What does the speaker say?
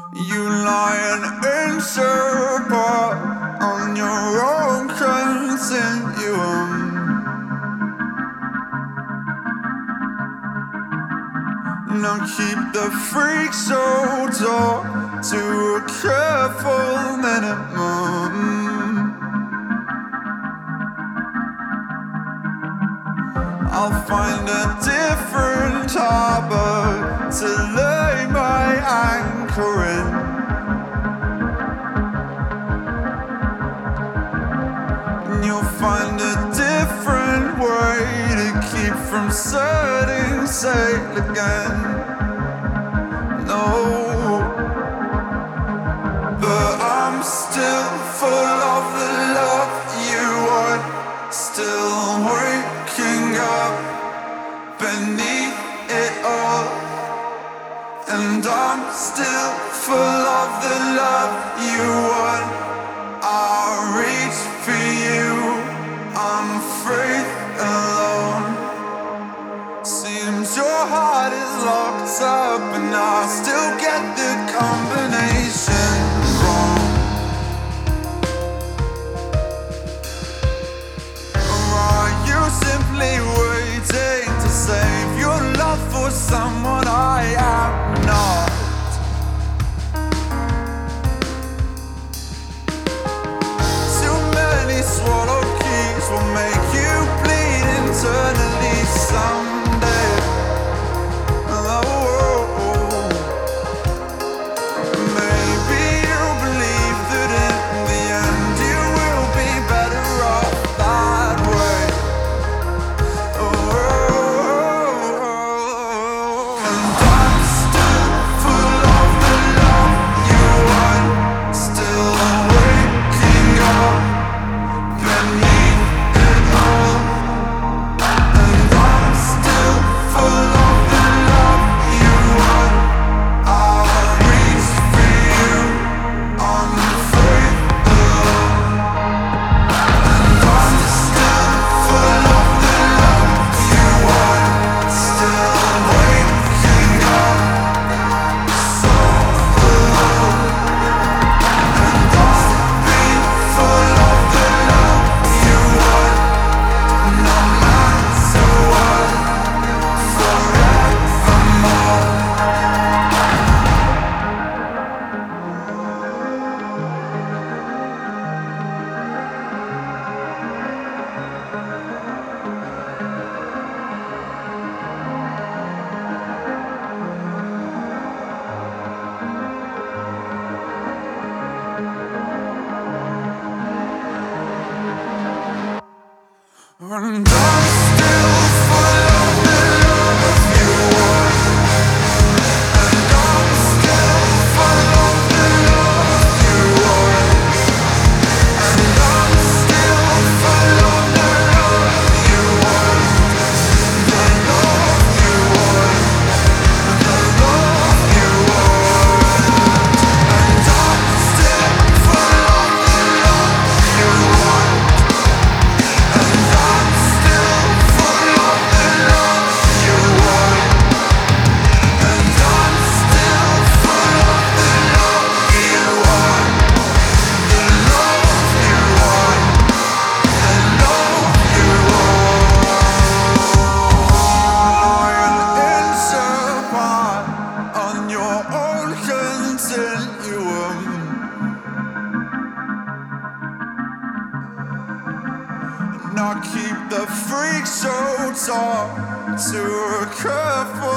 You lying in circle on your own continuum. Now keep the freak show talk to a careful minimum. I'll find a different harbor to lay my anchor in. And you'll find a different way to keep from setting sail again. No, but I'm still full of the love you want, still waking up beneath it all. And I'm still full of the love you want. I'll reach for you, I'm afraid alone. Seems your heart is locked up and I still get the combination wrong. Or are you simply waiting to save your love for someone I am not? Too many swallowed keys will make you bleed internally someday. Maybe you believe that in the end you will be better off that way. And I'm still full of the love you want, still waking up beneath it all. And I'm still full of the love you want. I'll reach for you, I'm afraid alone. And I'm still full of the love you want, still waking up so alone. And I'll be full of the love you want, no matter what, forevermore. And I'm still full of the love you want. And I'm still full of the love you want. And I'm still full of the love you want. The love you want. The love you want. And I'm still full of the love you want. And I'm still full of the love you want. And I'm still full of the love you want. The love you want. The love you want. Lying in Japan on your own continuum. Now keep the freak show talk to a careful